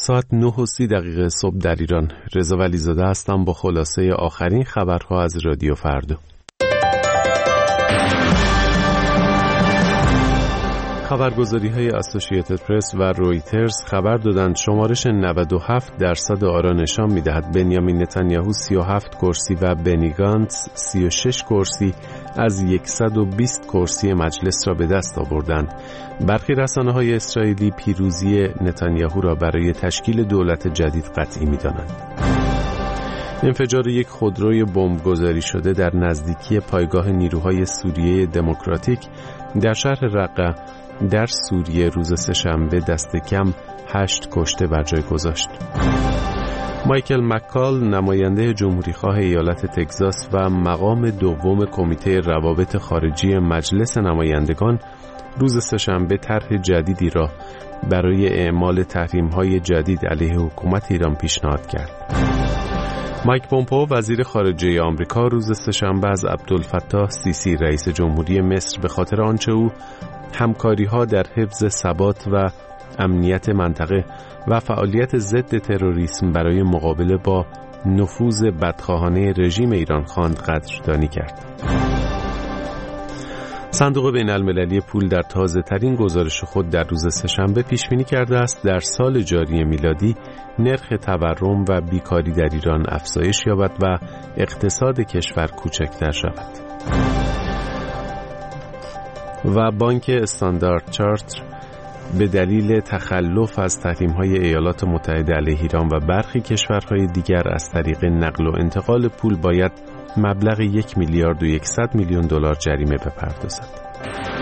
ساعت 9:30 صبح در ایران. رضا ولیزاده هستم با خلاصه آخرین خبرها از رادیو فردا. خبرگزاری‌های اسوسییتد پرس و رویترز خبر دادند شمارش 97% آرا نشان می‌دهد بنیامین نتانیاهو 37 کرسی و بنی گانتز 36 کرسی از 120 کرسی مجلس را به دست آوردند. برخی رسانه‌های اسرائیلی پیروزی نتانیاهو را برای تشکیل دولت جدید قطعی می‌دانند. انفجار یک خودروی بمبگذاری شده در نزدیکی پایگاه نیروهای سوریه دموکراتیک در شهر رقه در سوریه روز سه‌شنبه دست کم 8 کشته بر جای گذاشت. مایکل مکال نماینده جمهوریخواه ایالت تگزاس و مقام دوم کمیته روابط خارجی مجلس نمایندگان روز سه‌شنبه طرح جدیدی را برای اعمال تحریم‌های جدید علیه حکومت ایران پیشنهاد کرد. مایک پومپئو وزیر خارجه آمریکا روز سه‌شنبه از عبدالفتاح سیسی رئیس جمهوری مصر به خاطر آنچه او همکاری‌ها در حفظ ثبات و امنیت منطقه و فعالیت ضد تروریسم برای مقابله با نفوذ بدخواهانه رژیم ایران خواند قدردانی کرد. صندوق بین‌المللی پول در تازه‌ترین گزارش خود در روز سه‌شنبه پیش‌بینی کرده است در سال جاری میلادی نرخ تورم و بیکاری در ایران افزایش یابد و اقتصاد کشور کوچکتر شود. و بانک استاندارد چارتر به دلیل تخلف از تحریم‌های ایالات متحده علیه ایران و برخی کشورهای دیگر از طریق نقل و انتقال پول باید مبلغ $1.1 میلیارد جریمه بپردازد.